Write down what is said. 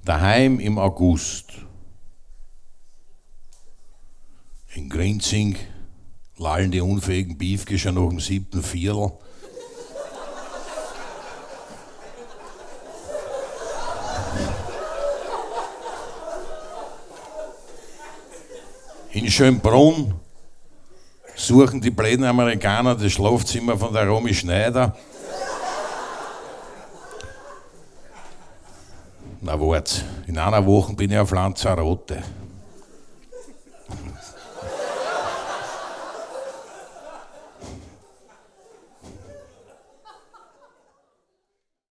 Daheim im August. In Grinzing lallen die unfähigen Beefke noch im 7. Viertel. In Schönbrunn suchen die blöden Amerikaner das Schlafzimmer von der Romy Schneider. Na wart, in einer Woche bin ich auf Lanzarote.